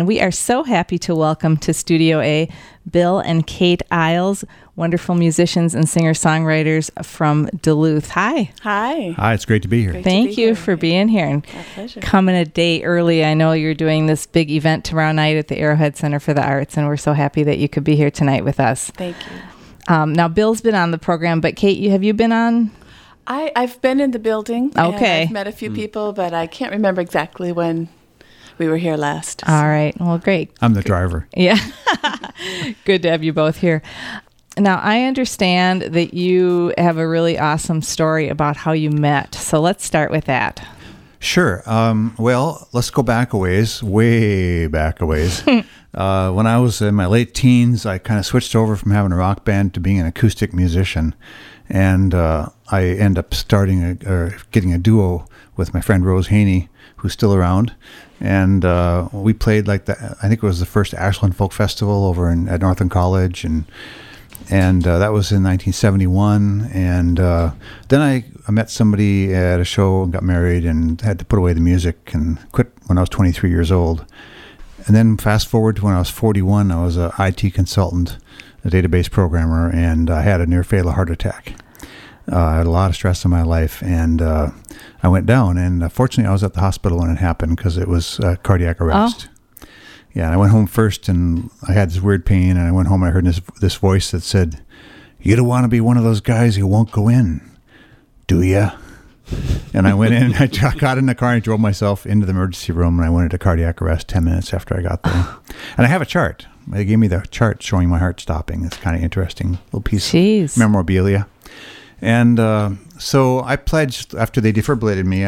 And we are so happy to welcome to Studio A Bill and Kate Isles, wonderful musicians and singer-songwriters from Duluth. Hi. Hi. Hi, it's great to be here. Thank you for being here and coming a day early. I know you're doing this big event tomorrow night at the Arrowhead Center for the Arts, and we're so happy that you could be here tonight with us. Thank you. Now, Bill's been on the program, but Kate, have you been on? I've been in the building. Okay. And I've met a few people, but I can't remember exactly when we were here last. All right. Well, great. I'm the driver. Yeah. Good to have you both here. Now, I understand that you have a really awesome story about how you met. So let's start with that. Sure. Well, let's go back a ways, way back a ways. When I was in my late teens, I kind of switched over from having a rock band to being an acoustic musician. And I ended up getting a duo with my friend Rose Haney, who's still around. And we played I think it was the first Ashland Folk Festival over at Northern College. And that was in 1971. And then I met somebody at a show and got married and had to put away the music and quit when I was 23 years old. And then fast forward to when I was 41, I was an IT consultant, a database programmer, and I had a near-fatal heart attack. I had a lot of stress in my life, and I went down. And fortunately, I was at the hospital when it happened because it was cardiac arrest. Oh. Yeah, and I went home first, and I had this weird pain, and I went home and I heard this voice that said, "You don't want to be one of those guys who won't go in, do you?" And I went in, I got in the car and drove myself into the emergency room, and I went into cardiac arrest 10 minutes after I got there. And I have a chart. They gave me the chart showing my heart stopping. It's kind of interesting little piece of memorabilia. And so I pledged, after they defibrillated me,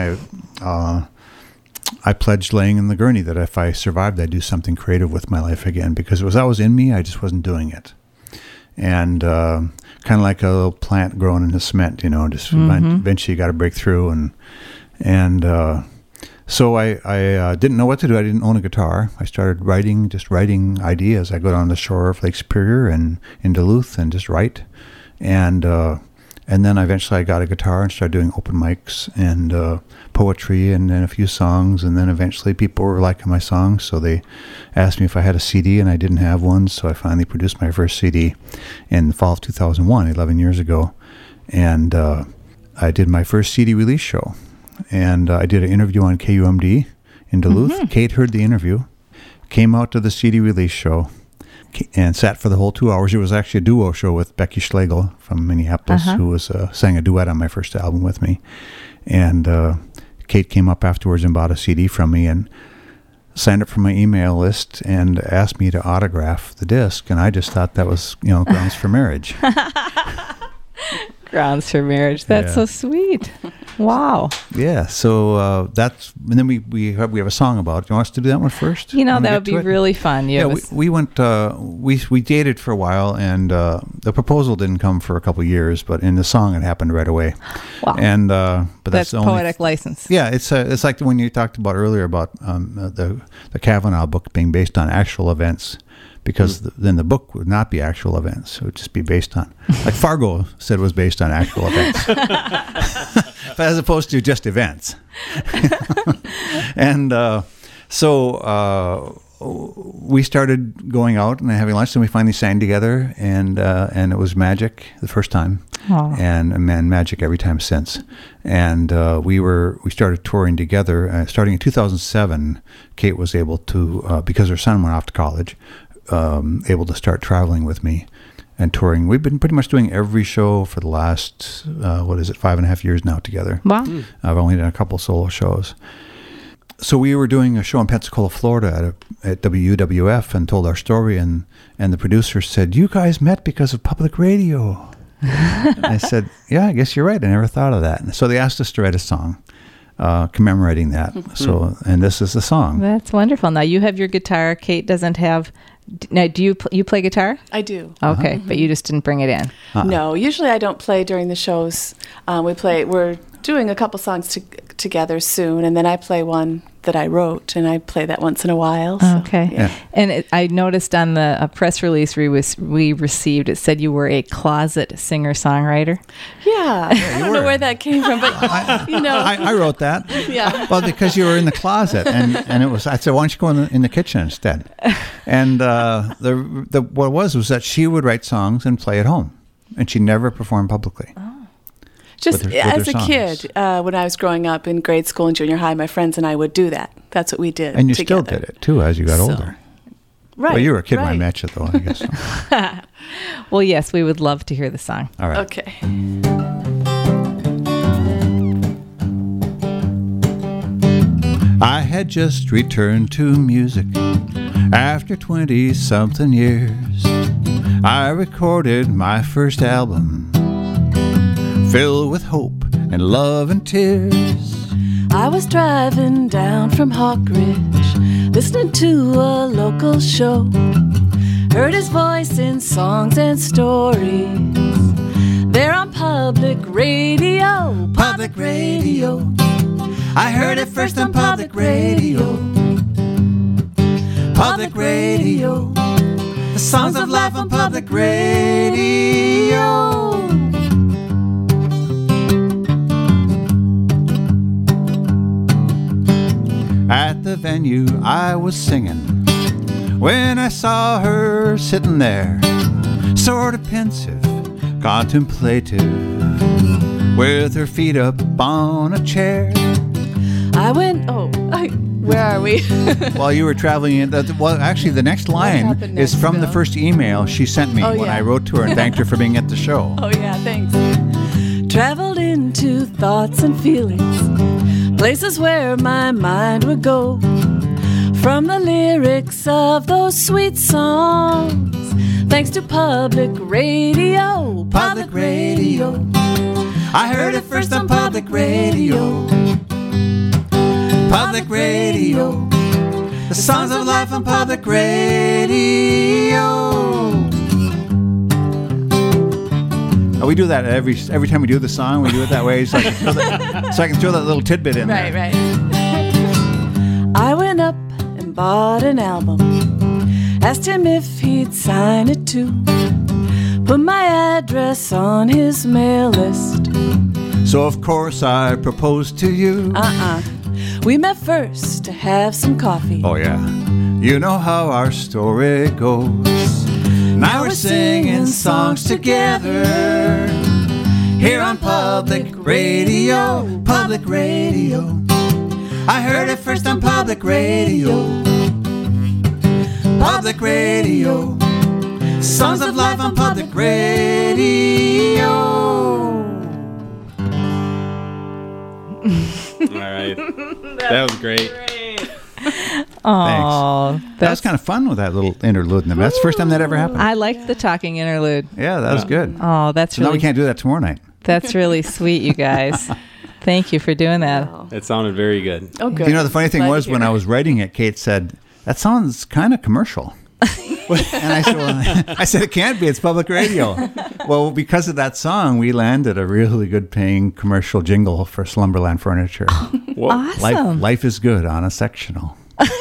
I pledged laying in the gurney that if I survived, I'd do something creative with my life again, because it was always in me, I just wasn't doing it. And kind of like a little plant growing in the cement, just eventually you got to break through. And so I didn't know what to do. I didn't own a guitar. I started writing ideas. I go down the shore of Lake Superior and in Duluth and just write. And then eventually I got a guitar and started doing open mics and poetry and then a few songs. And then eventually people were liking my songs, so they asked me if I had a CD, and I didn't have one. So I finally produced my first CD in the fall of 2001, 11 years ago. And I did my first CD release show. And I did an interview on KUMD in Duluth. Mm-hmm. Kate heard the interview, came out to the CD release show, and sat for the whole 2 hours. It was actually a duo show with Becky Schlegel from Minneapolis, who sang a duet on my first album with me. And Kate came up afterwards and bought a CD from me and signed up for my email list and asked me to autograph the disc. And I just thought that was, grounds for marriage. Grounds for marriage. That's so sweet. Wow. Yeah. So and then we have a song about it. Do you want us to do that one first? That would be really fun. We went. We dated for a while, and the proposal didn't come for a couple of years, but in the song it happened right away. Wow. And but that's poetic license. Yeah. It's like when you talked about earlier about the Kavanaugh book being based on actual events. Because then the book would not be actual events. It would just be based on, like Fargo said, it was based on actual events. But as opposed to just events. And so we started going out and having lunch, and we finally sang together, and it was magic the first time. Aww. And magic every time since. And we started touring together. Starting in 2007, Kate was able to, because her son went off to college, able to start traveling with me and touring. We've been pretty much doing every show for the last 5.5 years now together. Wow. I've only done a couple solo shows. So we were doing a show in Pensacola, Florida at WWF and told our story, and the producer said, "You guys met because of public radio." I said, "Yeah, I guess you're right. I never thought of that." And so they asked us to write a song commemorating that. Mm-hmm. So, and this is the song. That's wonderful. Now you have your guitar. Kate doesn't have. Now, do you play guitar? I do. Okay, but you just didn't bring it in. No, usually I don't play during the shows. doing a couple songs together soon, and then I play one that I wrote, and I play that once in a while. So, Okay. yeah. And I noticed on the press release we received, it said you were a closet singer-songwriter. Yeah, I don't know where that came from, but I wrote that. Yeah. Well, because you were in the closet, and it was. I said, why don't you go in the kitchen instead? And what it was that she would write songs and play at home, and she never performed publicly. Just with as her a songs. kid, when I was growing up in grade school and junior high, my friends and I would do that. That's what we did. And you together. still did it too as you got older. Right. Well, you were a kid when I right. met you, though. I guess. Well, yes, we would love to hear the song. All right. Okay. I had just returned to music after 20-something years. I recorded my first album, filled with hope and love and tears. I was driving down from Hawk Ridge, listening to a local show. Heard his voice in songs and stories. There on public radio. Public radio. I heard it first on public radio. Public radio. The songs of life on public radio. At the venue I was singing when I saw her sitting there, sort of pensive, contemplative, with her feet up on a chair. I went, where are we? While you were traveling, well, actually, the next line happened is next, from the Bill? first email she sent me Oh, when yeah. I wrote to her and thanked her for being at the show. Oh, yeah, thanks. Traveled into thoughts and feelings, places where my mind would go. From the lyrics of those sweet songs, thanks to public radio. Public radio. I heard it first on public radio. Public radio. The songs of life on public radio. We do that every time we do the song. We do it that way, so I can throw that little tidbit in there. Right. I went up and bought an album, asked him if he'd sign it too, put my address on his mail list. So of course I proposed to you. We met first to have some coffee. Oh yeah, you know how our story goes. Now we're singing songs together here on public radio. Public radio. I heard it first on public radio. Public radio. Songs of life on public radio. All right. That was great. Oh, That was kind of fun with that little interlude in there. That's the first time that ever happened. I liked the talking interlude. Yeah, that was good. Oh, that's So now really we can't do that tomorrow night. that's really sweet, you guys. Thank you for doing that. It sounded very good. Oh, good. You know, the funny thing Glad was to when hear I it. was writing it, Kate said, that sounds kind of commercial. And I said, I said, it can't be. It's public radio. Well, because of that song, we landed a really good paying commercial jingle for Slumberland Furniture. Whoa. Awesome. Life is good on a sectional.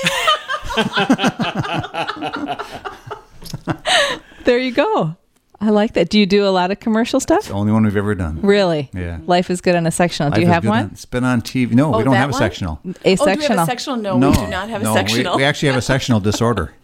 There you go. I like that. Do you do a lot of commercial stuff? The only one we've ever done. Really? Yeah. Life is good on a sectional. Life Do you is have good one? It's been on TV. No, we Oh, don't that have a one? sectional. A Oh, do we sectional. have a sectional? No, we do not have a sectional. We actually have a sectional disorder.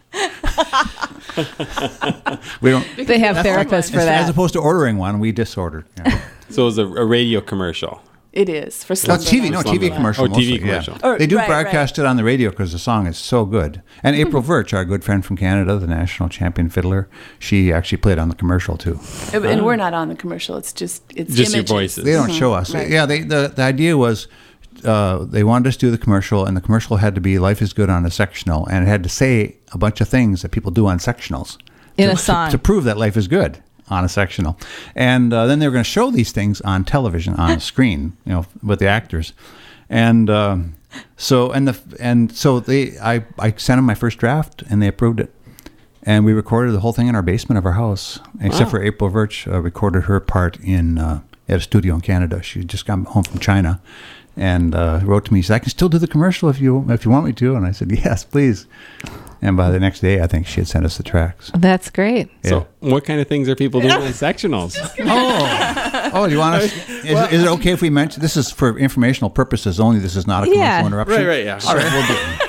We don't. They have That's therapists for As that. opposed to ordering one, we disorder. Yeah. So it was a radio commercial. It is for No, Slumberland. TV commercial. Oh, TV mostly, commercial. Yeah. Or- They do right, broadcast it on the radio because the song is so good. And April Virch, our good friend from Canada, the national champion fiddler, she actually played on the commercial too. And we're not on the commercial. It's just Just your images. voices. They don't show us. Right. Yeah, the idea was they wanted us to do the commercial, and the commercial had to be "Life is good" on a sectional, and it had to say a bunch of things that people do on sectionals In a song. to prove that life is good on a sectional. And then they were going to show these things on television on a screen, with the actors. And so I sent them my first draft, and they approved it. And we recorded the whole thing in our basement of our house, except for April Virch recorded her part in at a studio in Canada. She just got home from China, and wrote to me. She said, "I can still do the commercial if you want me to." And I said, "Yes, please." And by the next day, I think she had sent us the tracks. That's great. Yeah. So, what kind of things are people doing on sectionals? Oh, do you want us? Is it okay if we mention this is for informational purposes only? This is not a commercial interruption. Right, yeah. All right,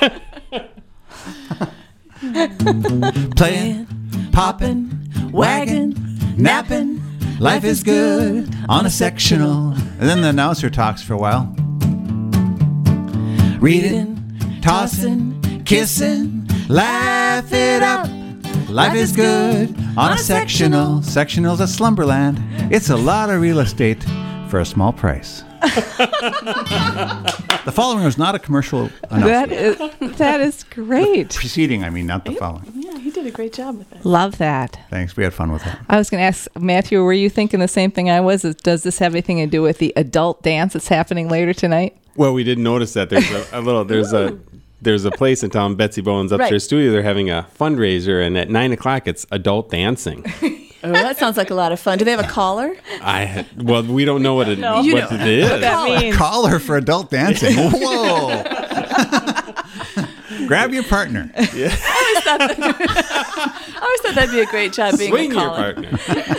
we'll do it. Playing, popping, wagging, napping. Life is good on a sectional. And then the announcer talks for a while. Reading, tossing, kissing, laugh it up. Life is good on a sectional. Sectional's a slumberland. It's a lot of real estate for a small price. The following was not a commercial announcement. That is great. Preceding, I mean, not the following. Yeah, he did a great job with it. Love that. Thanks. We had fun with that. I was going to ask Matthew, were you thinking the same thing I was? Does this have anything to do with the adult dance that's happening later tonight? Well, we didn't notice that. There's a place in town, Betsy Bowen's upstairs Right. studio. They're having a fundraiser, and at 9:00 it's adult dancing. Oh, that sounds like a lot of fun. Do they have a collar? Well, we don't know what it You what know. it is. That means Caller for adult dancing. Whoa. Grab your partner. I always thought that'd be a great job being Swing a your caller. partner.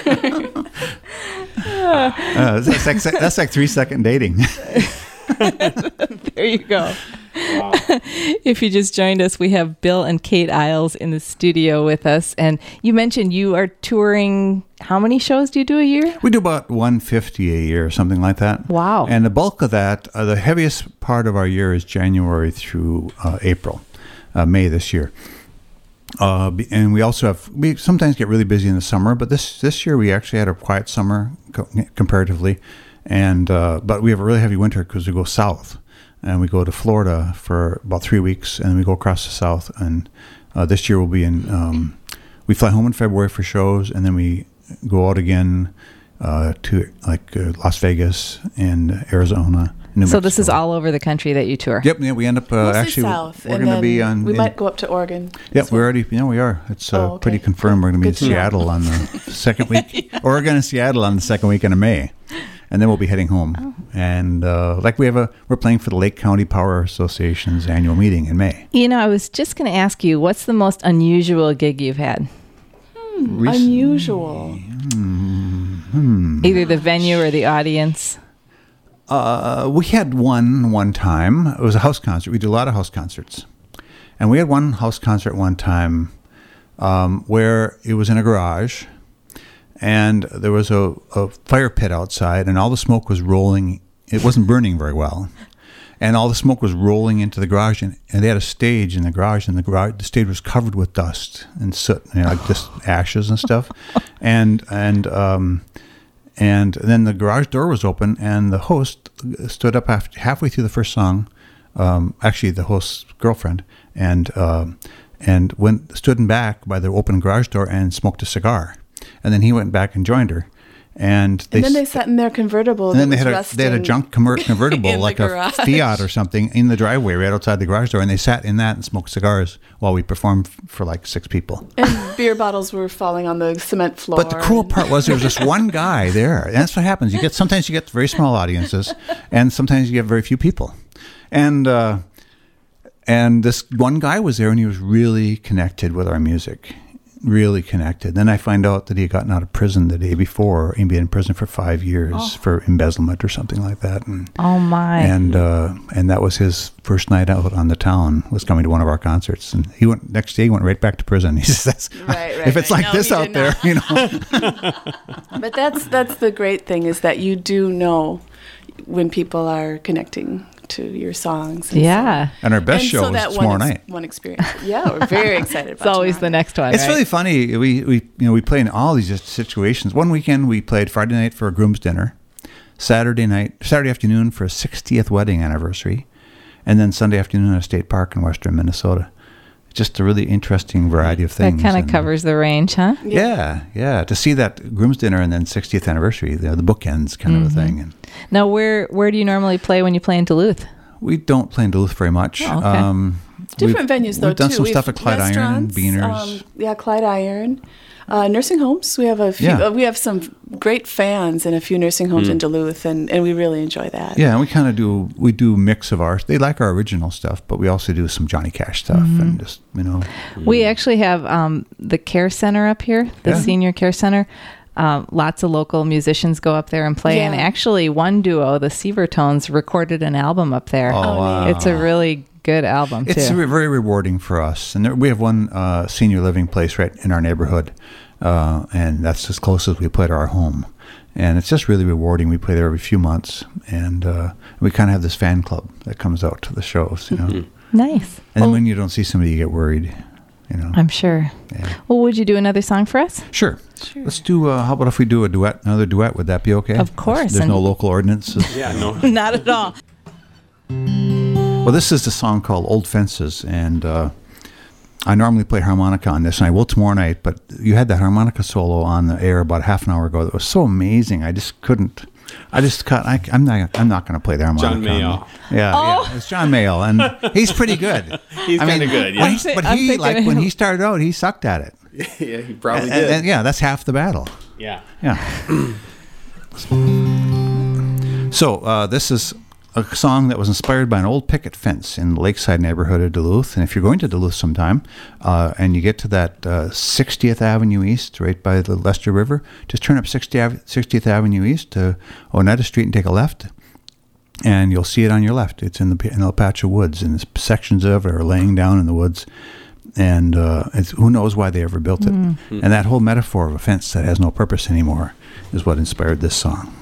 That's like 3-second dating. there you go. If you just joined us, we have Bill and Kate Isles in the studio with us. And you mentioned you are touring. How many shows do you do a year? We do about 150 a year, something like that. Wow. And the bulk of that, the heaviest part of our year is January through April, May this year. And we also we sometimes get really busy in the summer, but this year we actually had a quiet summer comparatively. And but we have a really heavy winter because we go south. And we go to Florida for about 3 weeks, and then we go across the south. And this year we'll be in. We fly home in February for shows, and then we go out again to Las Vegas and Arizona. New So this is Mexico. all over the country that you tour. Yep. Yeah, we end up Mostly actually. south. We're and going to then be on. We might go up to Oregon. Yeah, we already. Yeah, we are. It's Oh, okay. pretty confirmed. We're going to be in Good to know. Seattle on the second week. Oregon and Seattle on the second weekend of May. And then we'll be heading home. Oh. And we're playing for the Lake County Power Association's annual meeting in May. You know, I was just going to ask you, what's the most unusual gig you've had? Unusual. Either the venue or the audience. We had one time. It was a house concert. We do a lot of house concerts. And we had one house concert one time where it was in a garage. And there was a fire pit outside, and all the smoke was rolling. It wasn't burning very well. And all the smoke was rolling into the garage, and they had a stage in the garage, and the stage was covered with dust and soot, like just ashes and stuff. And then the garage door was open, and the host stood up halfway through the first song, actually the host's girlfriend, and stood back by the open garage door and smoked a cigar. And then he went back and joined her. And then they sat in their convertible. And then that they was had rusting they had a junk convertible, in the like a garage. Fiat or something, in the driveway right outside the garage door. And they sat in that and smoked cigars while we performed for like 6 people. And beer bottles were falling on the cement floor. But the cool part was there was this one guy there. And that's what happens. Sometimes you get very small audiences, and sometimes you get very few people. And this one guy was there, and he was really connected with our music. Really connected. Then I find out that he had gotten out of prison the day before. He'd been in prison for 5 years for embezzlement or something like that. And, Oh, my. And that was his first night out on the town, was coming to one of our concerts. And next day he went right back to prison. He says, Right, if it's right. like No, this he out did there, not. you know. But that's the great thing, is that you do know when people are connecting to your songs. And Yeah. And our best show that is tomorrow one night. one experience. Yeah, we're very excited about It's always tomorrow the next one, It's right? really funny. We play in all these situations. One weekend we played Friday night for a groom's dinner, Saturday afternoon for a 60th wedding anniversary, and then Sunday afternoon at a state park in western Minnesota. Just a really interesting variety of That things. kind of And, covers the range, huh? Yeah. To see that groom's dinner and then 60th anniversary, the bookends kind of a thing. And Now, where do you normally play when you play in Duluth? we don't play in Duluth very much. Oh, okay. Different venues, though, We've done too. some stuff at Clyde Iron and restaurants, Beaners. Clyde Iron. Nursing homes. We have a few. Yeah. We have some great fans in a few nursing homes in Duluth, and we really enjoy that. Yeah, and we kind of do mix of ours. They like our original stuff, but we also do some Johnny Cash stuff and just, We actually have the care center up here, the Yeah. senior care center. Lots of local musicians go up there and play. Yeah. And actually, one duo, the Seavertones, recorded an album up there. Oh, wow. It's a really good album, It's too. very rewarding for us. And we have one senior living place right in our neighborhood, and that's as close as we play to our home. And it's just really rewarding. We play there every few months, and we kind of have this fan club that comes out to the shows, Nice. And then when you don't see somebody, you get worried, I'm sure. Yeah. Well, would you do another song for us? Sure. Let's do, how about if we do another duet? Would that be okay? Of course. There's no And- local ordinances. Yeah, no. Not at all. Well, this is the song called Old Fences, and I normally play harmonica on this, and I will tomorrow night, but you had that harmonica solo on the air about half an hour ago that was so amazing. I just couldn't. I'm not going to play the harmonica. John Mayall. Yeah, it's John Mayall, and he's pretty good. He's kind of good, yeah. When he started out, he sucked at it. Yeah, he probably did. And, yeah, that's half the battle. Yeah. Yeah. So this is a song that was inspired by an old picket fence in the lakeside neighborhood of Duluth. And if you're going to Duluth sometime and you get to that 60th Avenue East, right by the Lester River, just turn up 60th Avenue East to Oneida Street and take a left. And you'll see it on your left. It's in a patch of woods, and sections of it are laying down in the woods. And who knows why they ever built it. And that whole metaphor of a fence that has no purpose anymore is what inspired this song.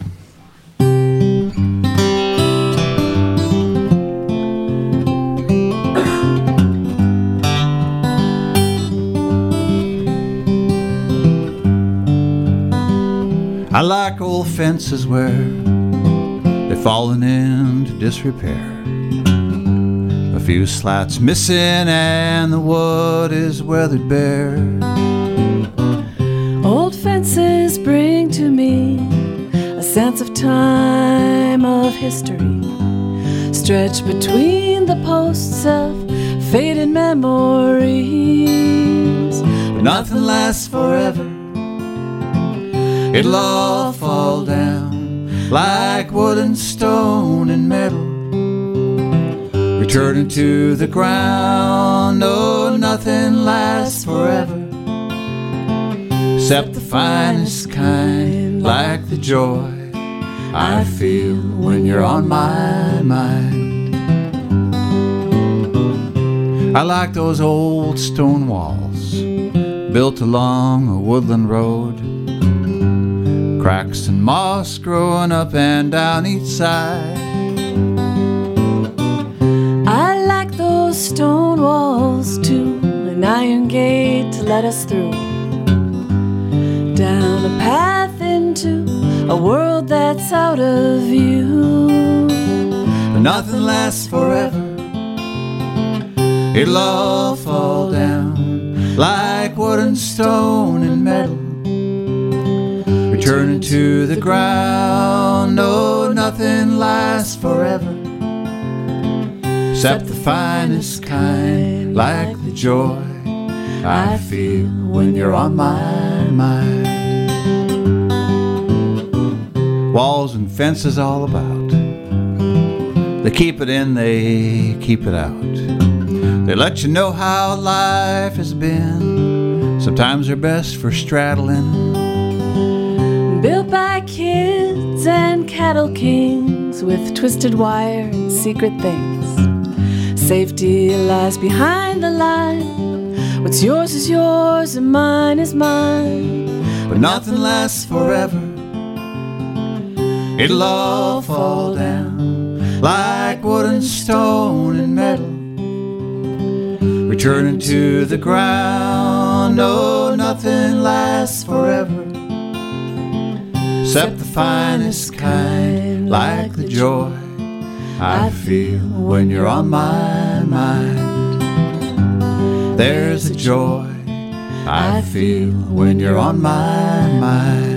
I like old fences where they've fallen into disrepair. A few slats missing and the wood is weathered bare. Old fences bring to me a sense of time, of history, stretched between the posts of faded memories. But nothing lasts forever. It'll all fall down like wood and stone and metal, returning to the ground. No, nothing lasts forever, except the finest kind, like the joy I feel when you're on my mind. I like those old stone walls built along a woodland road, cracks and moss growing up and down each side. I like those stone walls too, an iron gate to let us through, down a path into a world that's out of view. But nothing lasts forever. It'll all fall down like wood and stone and metal, returning to the ground. No, nothing lasts forever, except the finest kind, like the joy I feel when you're on my mind. Walls and fences all about, they keep it in, they keep it out. They let you know how life has been. Sometimes they're best for straddling, Built by kids and cattle kings with twisted wire and secret things. Safety lies behind the line. What's yours is yours and mine is mine. but nothing lasts forever. It'll all fall down like wood and stone and metal, returning to the ground. No, nothing lasts forever, except the finest kind, like the joy I feel when you're on my mind. There's a joy I feel when you're on my mind.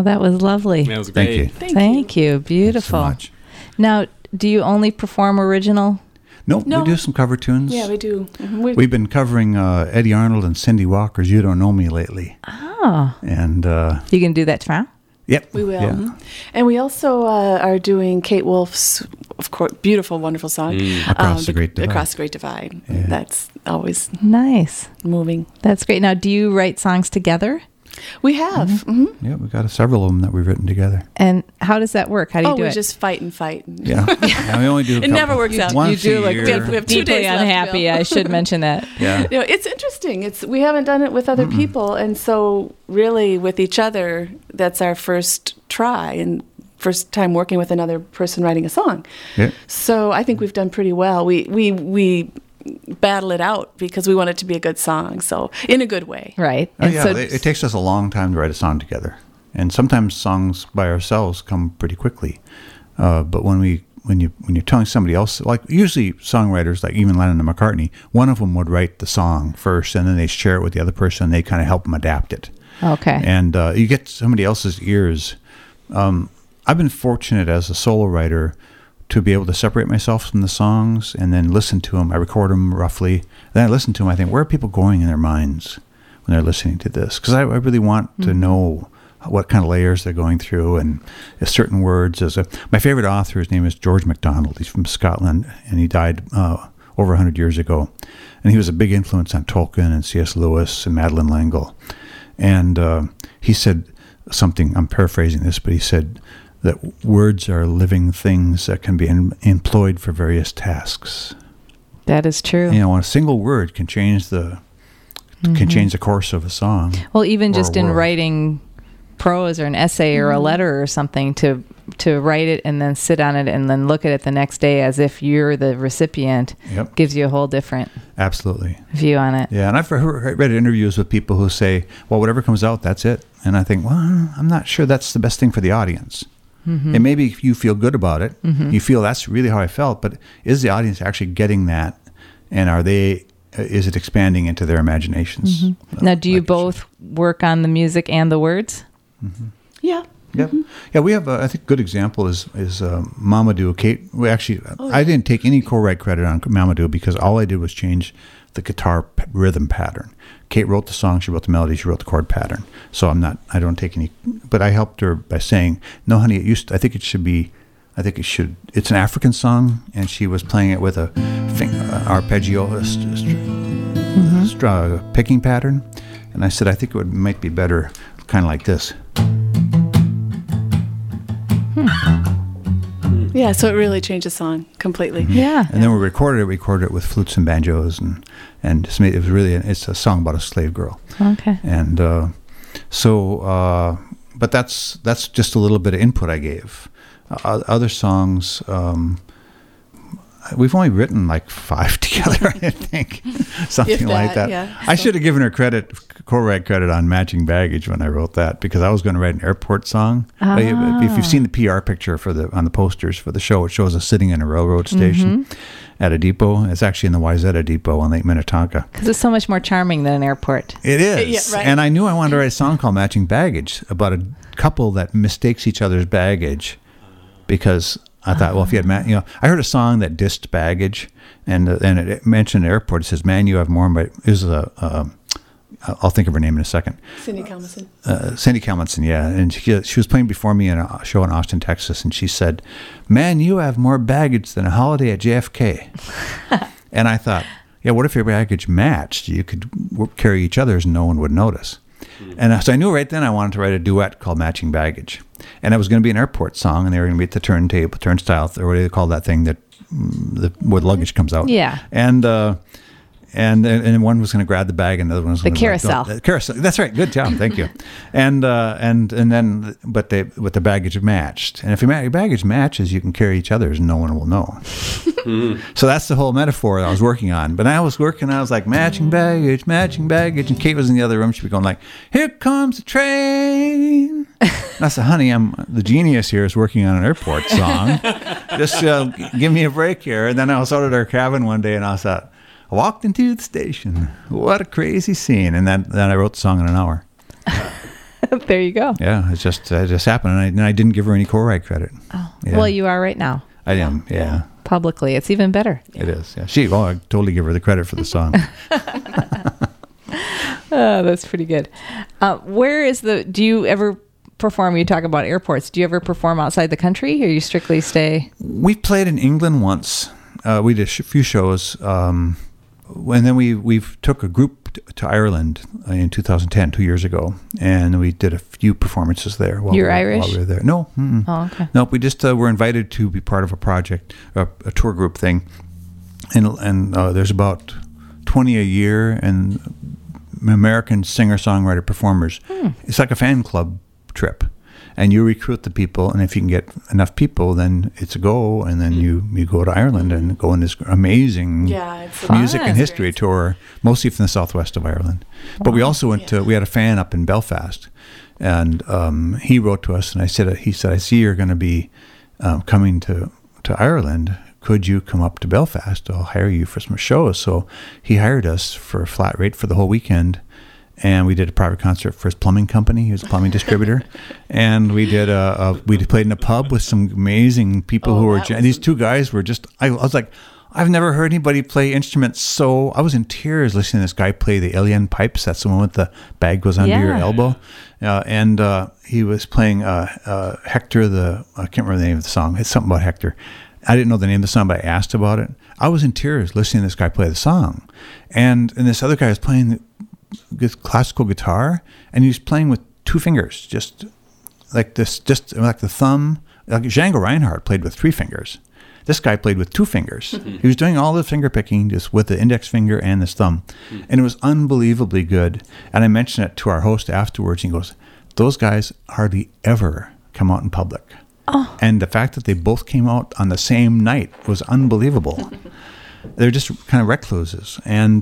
that was lovely. That was Thank great. you. Thank you. Thanks Beautiful. so much. Now, do you only perform original? No, No. we do some cover tunes. Yeah, we do. We've been covering Eddie Arnold and Cindy Walker's "You Don't Know Me" lately, Oh, and you can do that tomorrow? yep, We will. Yeah. And we also are doing Kate Wolf's, of course, beautiful, wonderful song. Across the Great Divide. Across the Great Divide. Yeah. That's always Nice. moving. That's great. Now, do you write songs together? We have. Mm-hmm. Yeah, we've got several of them that we've written together. And how does that work? How do you do we it? just fight and fight. Yeah, yeah, we only do. It never works out. Once you do a look year. We have 2 deeply days left to unhappy. go. I should mention that. Yeah, You know, it's interesting. We haven't done it with other people, and so really with each other, that's our first try and first time working with another person writing a song. yeah. So I think we've done pretty well. We battle it out because we want it to be a good song. So in a good way. Right. Oh, And yeah, so, it takes us a long time to write a song together, and sometimes songs by ourselves come pretty quickly. But when you're telling somebody else, like usually songwriters, like even Lennon and McCartney, one of them would write the song first, and then they share it with the other person, and they kind of help them adapt it. okay. And you get somebody else's ears. I've been fortunate as a solo writer to be able to separate myself from the songs and then listen to them. I record them roughly. Then I listen to them. I think, where are people going in their minds when they're listening to this? Because I really want to know what kind of layers they're going through and if certain words. My favorite author, his name is George MacDonald. He's from Scotland, and he died over 100 years ago. And he was a big influence on Tolkien and C.S. Lewis and Madeleine L'Engle. And he said something, I'm paraphrasing this, but he said that words are living things that can be employed for various tasks. That is true. You know, a single word can change the course of a song. Well, even or just a in world. writing prose or an essay or a letter or something, to write it and then sit on it and then look at it the next day as if you're the recipient Yep. gives you a whole different Absolutely. view on it. Yeah, and I've read interviews with people who say, well, whatever comes out, that's it. And I think, well, I'm not sure that's the best thing for the audience. And maybe if you feel good about it, you feel that's really how I felt, but is the audience actually getting that? And is it expanding into their imaginations? Now, do you Like it should. both work on the music and the words? Yeah. Yep. Yeah, we have, I think, a good example is Mamadou. Kate, I didn't take any co-write credit on Mamadou because all I did was change the guitar rhythm pattern. Kate wrote the song, she wrote the melody, she wrote the chord pattern. So I don't take any, but I helped her by saying, no, honey, it's an African song, and she was playing it with a arpeggio, picking pattern. And I said, I think might be better kind of like this. Yeah, so it really changed the song completely. Yeah. And then we recorded it with flutes and banjos, and it was really, it's a song about a slave girl. Okay. And but that's just a little bit of input I gave. Other songs, we've only written like 5 together, I think, something If like that, that. yeah. I should have given her co-write credit on Matching Baggage when I wrote that, because I was going to write an airport song. If you've seen the PR picture on the posters for the show, it shows us sitting in a railroad station at a depot. It's actually in the Wayzata Depot on Lake Minnetonka. Because it's so much more charming than an airport. It is. Yeah, right. And I knew I wanted to write a song called Matching Baggage about a couple that mistakes each other's baggage, because I thought, well, if you had, I heard a song that dissed baggage, and it mentioned an airport. It says, "Man, you have more." But it was I'll think of her name in a second. Cindy Kalmanson. Cindy Kalmanson, yeah. And she was playing before me in a show in Austin, Texas, and she said, "Man, you have more baggage than a holiday at JFK." And I thought, yeah, what if your baggage matched? You could carry each other's and no one would notice. And so I knew right then I wanted to write a duet called Matching Baggage. And it was going to be an airport song, and they were going to be at the turnstile, or what do they call that thing where the luggage comes out? Yeah. And one was going to grab the bag, and the other one was going to carousel. The carousel. That's right. Good job. Thank you. And then, but the baggage matched. And if your baggage matches, you can carry each other's, and no one will know. So that's the whole metaphor that I was working on. But I was like, matching baggage. And Kate was in the other room. She'd be going like, "Here comes the train." And I said, "Honey, the genius here is working on an airport song. Just give me a break here." And then I was out at our cabin one day, and I thought, I walked into the station. What a crazy scene. And then I wrote the song in an hour. There you go. Yeah, it just happened, and I didn't give her any co-write credit. Oh. Yeah. Well, you are right now. I am. Yeah, Publicly. It's even better. it is. Yeah, I totally give her the credit for the song. Oh, that's pretty good. Do you ever perform? You talk about airports. Do you ever perform outside the country, or you strictly stay? We've played in England once. We did a few shows, and then we took a group to Ireland in 2010, 2 years ago, and we did a few performances there. You're Irish? While we were there. No. Mm-mm. Oh, okay. Nope. We just were invited to be part of a project, a tour group thing, and there's about 20 a year, and American singer-songwriter performers. It's like a fan club trip, and you recruit the people, and if you can get enough people, then it's a go, and then you go to Ireland and go on this amazing it's music fun. and history tour, mostly from the southwest of Ireland. But we also went to, we had a fan up in Belfast, and he wrote to us, and he said, I see you're going to be coming to Ireland. Could you come up to Belfast? I'll hire you for some shows. So he hired us for a flat rate for the whole weekend. And we did a private concert for his plumbing company. He was a plumbing distributor. And we did we played in a pub with some amazing people who were, and these two guys were just, I was like, I've never heard anybody play instruments so, I was in tears listening to this guy play the alien pipes. That's the one with the bag goes under your elbow. And he was playing Hector, I can't remember the name of the song. It's something about Hector. I didn't know the name of the song, but I asked about it. I was in tears listening to this guy play the song. And this other guy was playing this classical guitar, and he was playing with two fingers, just like this, just like the thumb. Like Django Reinhardt played with 3 fingers. This guy played with 2 fingers. He was doing all the finger picking just with the index finger and his thumb. And it was unbelievably good. And I mentioned it to our host afterwards, and he goes, those guys hardly ever come out in public. Oh. And the fact that they both came out on the same night was unbelievable. They're just kind of recluses. And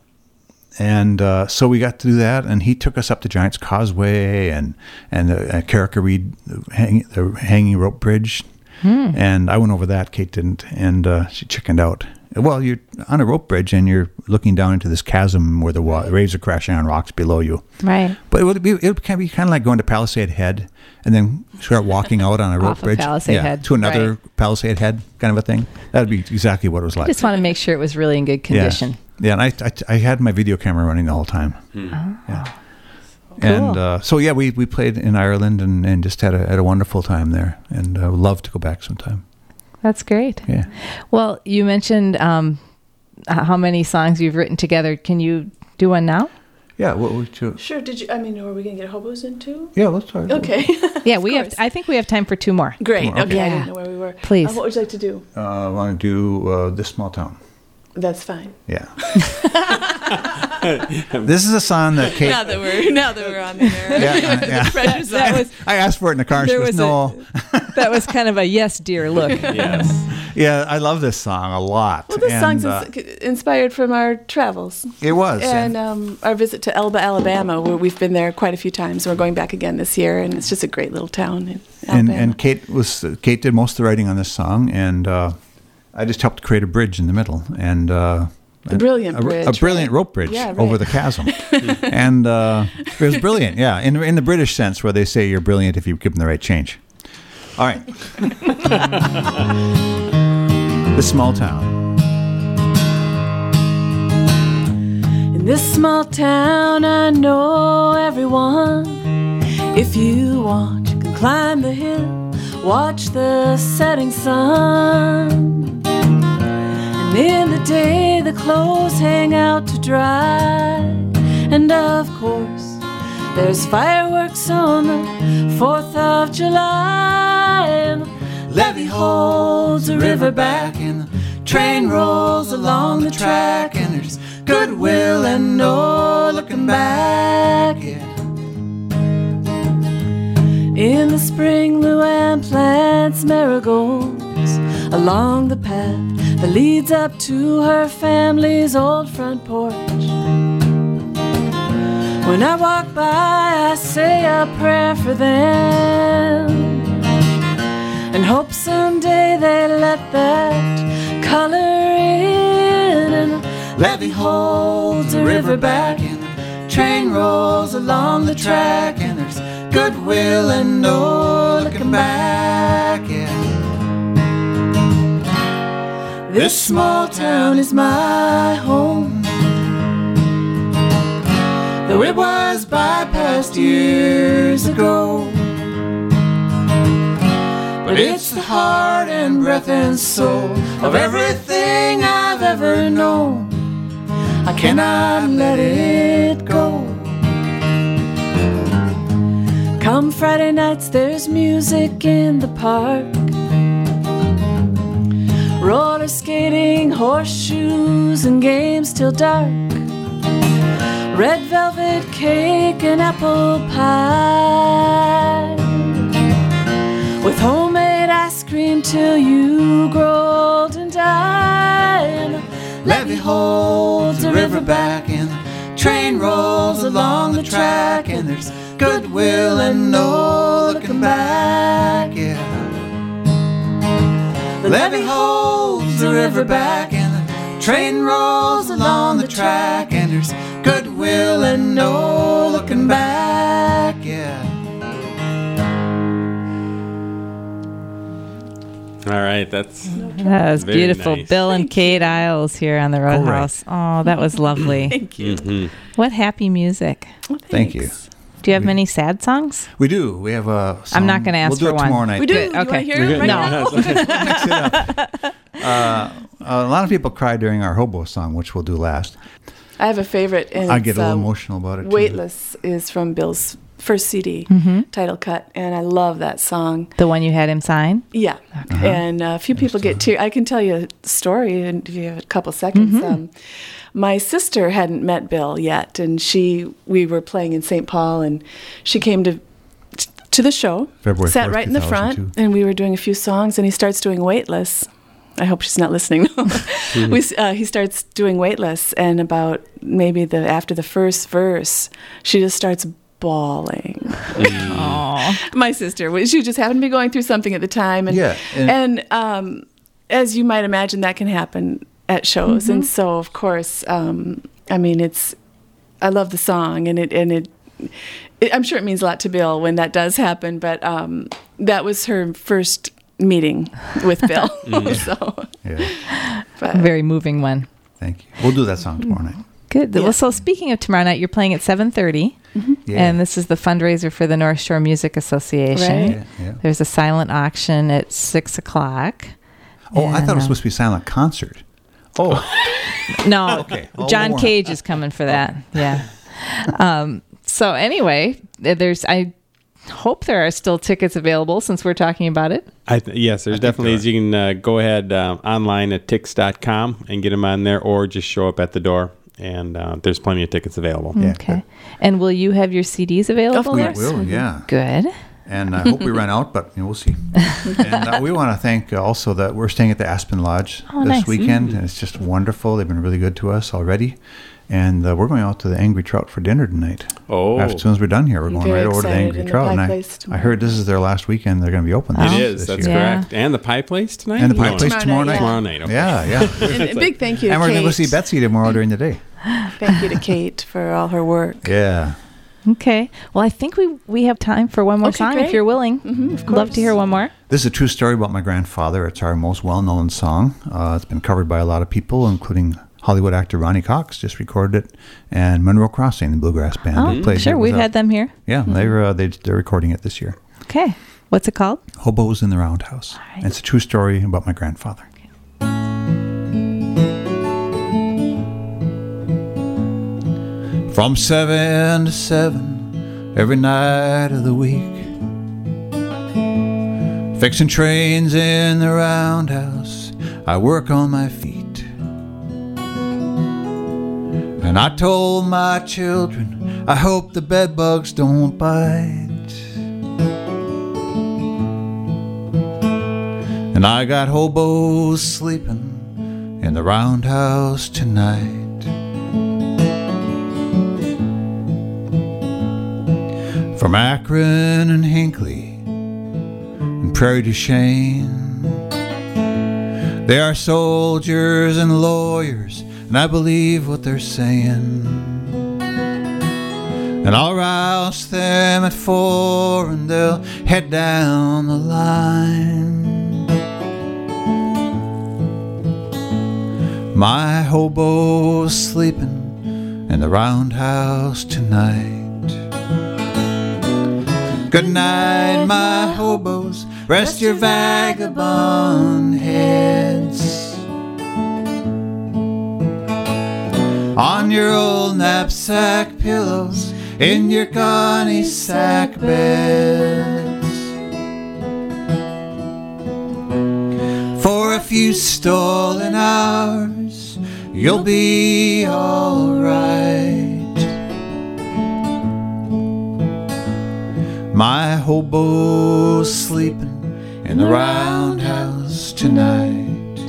so we got to do that, and he took us up to Giant's Causeway and Carrick-a-Reed, the hanging rope bridge. And I went over that. Kate didn't, and she chickened out. Well, you're on a rope bridge, and you're looking down into this chasm where the waves are crashing on rocks below you. Right. But it would be kind of like going to Palisade Head and then start walking out on a rope bridge. Palisade Head. To another Palisade Head kind of a thing. That would be exactly what it was like. I just want to make sure it was really in good condition. Yeah, and I had my video camera running the whole time. Yeah. Cool. And we played in Ireland and just had a wonderful time there, and I would love to go back sometime. That's great. Yeah. Well, you mentioned how many songs you've written together. Can you do one now? Yeah. What would you? Sure. Are we going to get hobos in too? Yeah, let's try. Okay. Yeah, we have. I think we have time for 2 more. Great. Okay. Okay. I Yeah. didn't know where we were. Please. What would you like to do? I want to do This Small Town. That's fine. Yeah. This is a song that Kate. Now that we're on there. Yeah. Pressure's That on. was I asked for it in the car. And she There goes, was a- no. that was kind of a yes, dear look. Yes. Yeah, I love this song a lot. Well, this And, song's inspired from our travels. it was. And our visit to Elba, Alabama, where we've been there quite a few times. We're going back again this year, and it's just a great little town in Alabama. And Kate did most of the writing on this song, and I just helped create a bridge in the middle, and a brilliant bridge. a brilliant right? rope bridge Yeah, right. over the chasm, and it was brilliant. Yeah, in the British sense, where they say you're brilliant if you give them the right change. All right, This Small Town. In this small town, I know everyone. If you want, you can climb the hill, watch the setting sun. And in the day, the clothes hang out to dry. And of course, there's fireworks on the 4th of July. And the levee holds a river back, and the train rolls along the track, and there's goodwill and no looking back. Yeah. In the spring, Luann plants marigolds along the path that leads up to her family's old front porch. When I walk by, I say a prayer for them and hope someday they let that color in. And the levee holds a river back, and the train rolls along the track, and there's goodwill and no looking back. Yeah. This small town is my home, though it was bypassed years ago. But it's the heart and breath and soul of everything I've ever known. I cannot let it go. Come Friday nights, there's music in the park. Roller skating, horseshoes, and games till dark. Red velvet cake and apple pie, with homemade ice cream till you grow old and die. And the levee holds the river back, and the train rolls along the track, and there's goodwill and no looking back. Yeah. The levee holds the river back, and the train rolls along the track, and there's goodwill and no looking back. Yeah. All right, that was very beautiful. nice. Bill and Kate Isles here on the Roadhouse. Oh, that was lovely. Thank you. Mm-hmm. What happy music. Well, Thank you. thanks. Do you have many sad songs? We do. We have a song. I'm not gonna ask we'll do for it one. tomorrow night. We do. Good, You want to okay. hear it right No. now? Mix it up. A lot of people cry during our hobo song, which we'll do last. I have a favorite, and I get a little it's, emotional about it, too. Weightless is from Bill's first CD, title cut, and I love that song. The one you had him sign? Yeah, and a few people get teary. I can tell you a story, and if you have a couple seconds. My sister hadn't met Bill yet, and we were playing in St. Paul, and she came to the show, February sat 4th, right in the front, 2002. and we were doing a few songs, and he starts doing Weightless. I hope she's not listening. He starts doing Weightless, and about maybe after the first verse, she just starts bawling. Aww. My sister, she just happened to be going through something at the time, and Yeah, and as you might imagine, that can happen at shows, and so of course, I mean, I love the song, and it I'm sure it means a lot to Bill when that does happen, but that was her first meeting with Bill, so. Yeah. But, Very moving one. Thank you. We'll do that song tomorrow night. Good. Yeah. Well, so speaking of tomorrow night, you're playing at 7:30, Yeah. and this is the fundraiser for the North Shore Music Association. Right. Yeah, yeah. There's a silent auction at 6 o'clock. Oh, I thought it was And, supposed to be a silent concert. Oh, No, Okay. Oh, John more. Cage is coming for that. Yeah. So anyway, I hope there are still tickets available since we're talking about it. Yes, there's think definitely. there are. You can go ahead online at tix.com and get them on there, or just show up at the door, and there's plenty of tickets available. Yeah, Okay. good. And will you have your CDs available? we there? will, yeah. Good. And I hope we run out, but we'll see. And we want to thank also that we're staying at the Aspen Lodge Oh, this nice. weekend, and it's just wonderful. They've been really good to us already. And we're going out to the Angry Trout for dinner tonight. Oh, As soon as we're done here, we're I'm going very right over to the excited, Angry and the Trout. pie And place I heard this is their last weekend they're going to be open this, it is. this That's year. Yeah. correct. And the pie place tonight. And the pie No. place tomorrow night. Tomorrow night. Okay. Yeah, yeah. and a big thank you to And we're going to go Kate. see Betsy tomorrow during the day. Thank you to Kate for all her work. Yeah. Okay. Well, I think we have time for one more Okay, song if great. you're willing. Of Love course. to hear one more. This is a true story about my grandfather. It's our most well-known song. It's been covered by a lot of people, including Hollywood actor Ronnie Cox just recorded it, and Monroe Crossing, the bluegrass band. who plays Sure. it We've with had them here. Yeah, they're recording it this year. Okay. What's it called? Hobos in the Roundhouse. right. And it's a true story about my grandfather. From 7 to 7 every night of the week, fixing trains in the roundhouse, I work on my feet. And I told my children, I hope the bed bugs don't bite. And I got hobos sleeping in the roundhouse tonight. From Akron and Hinckley and Prairie du Chien, they are soldiers and lawyers, and I believe what they're saying. And I'll rouse them at 4 and they'll head down the line. My hobo's sleeping in the roundhouse tonight. Good night, my hobos, rest your vagabond heads on your old knapsack pillows, in your gunny sack beds. For a few stolen hours, you'll be alright. My hobo's sleeping in the roundhouse tonight.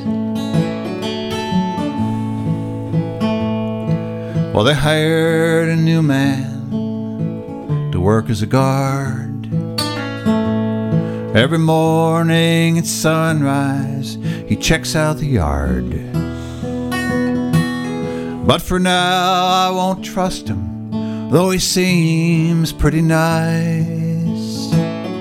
Well, they hired a new man to work as a guard. Every morning at sunrise, he checks out the yard. But for now, I won't trust him, though he seems pretty nice.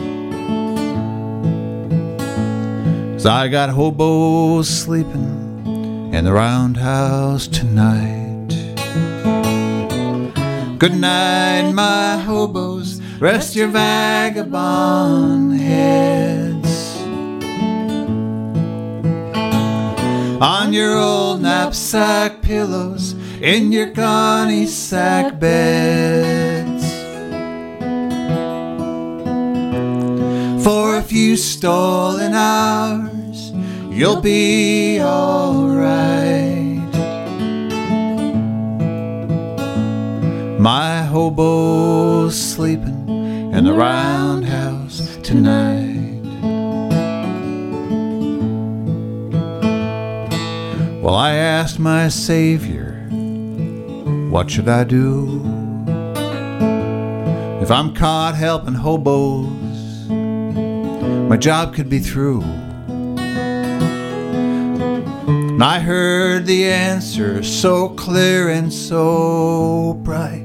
'Cause I got hobos sleeping in the roundhouse tonight. Good night, my hobos, rest your vagabond heads on your old knapsack pillows, in your gunny sack beds. For a few stolen hours, you'll be alright. My hobo's sleeping in the roundhouse tonight. Well, I asked my Savior, what should I do if I'm caught helping hobos? My job could be through. And I heard the answer so clear and so bright.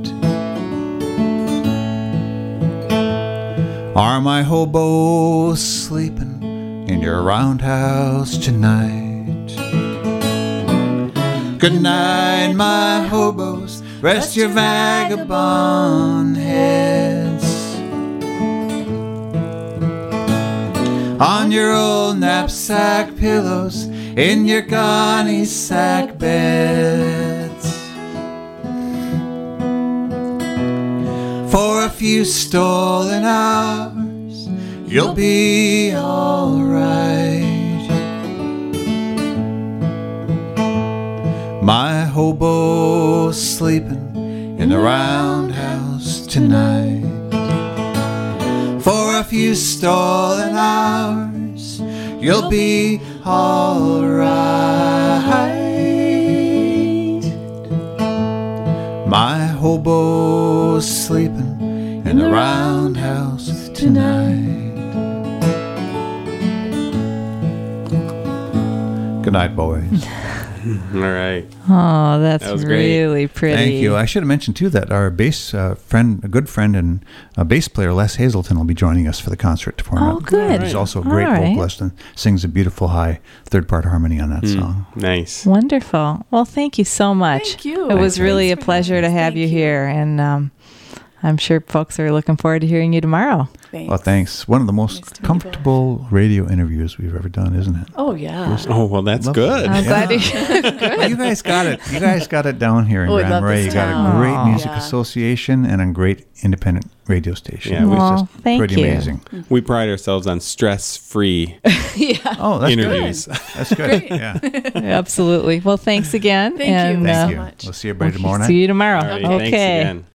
Are my hobos sleeping in your roundhouse tonight? Good night, my hobos, rest your vagabond heads on your old knapsack pillows, in your gunny sack beds. For a few stolen hours, you'll be alright. My hobo's sleeping in the roundhouse tonight. For a few stolen hours, you'll be alright. My hobo's sleeping in the roundhouse tonight. Good night, boys. All right. Oh, that's That was great. really pretty. Thank you. I should have mentioned too that our bass friend, a good friend and bass player, Les Hazelton, will be joining us for the concert tomorrow Oh, night. good. He's also a All great right. vocalist and sings a beautiful high third-part harmony on that song. Nice. Wonderful. Well, thank you so much. Thank you. It was Thanks really a for pleasure having to us. have Thank you here, and I'm sure folks are looking forward to hearing you tomorrow. Thanks. Well, thanks. One of the most Nice to meet you comfortable radio interviews we've ever done, isn't it? Oh, yeah. Oh, well, that's Lovely. good. I'm glad you. Well, you guys got it. You guys got it down here in Oh, I Grand love Marais. this You got town. a great Aw. music Yeah. association and a great independent radio station. Yeah, it was Well, just thank pretty you. amazing. We pride ourselves on stress-free Oh, that's interviews. good. That's good. Yeah. Absolutely. Well, thanks again. Thank you. and, Thank so you. much. We'll see everybody tomorrow night. See you tomorrow. All right, okay. thanks again.